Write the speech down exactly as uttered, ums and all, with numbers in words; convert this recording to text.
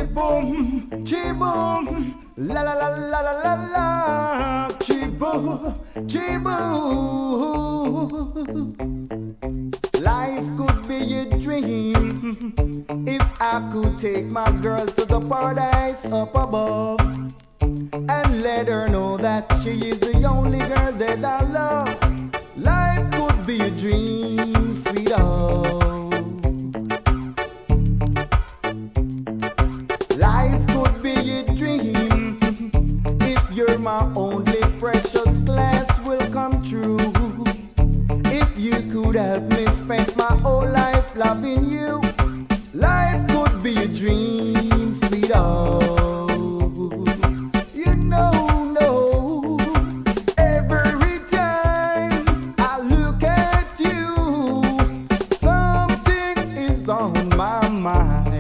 boom, chi boom, la la la la la la la, chi boom, chi boom. Life could be a dream if I could take my girl to the paradise up above and let her know that she is the only girl that I love. Life could be a dream, sweetheart. Life could be a dream if you're my only precious glass will come true. If you could help me spend my whole life loving you, life could be a dream, sweetheart. You know, no, every time I look at you, something is on my mind.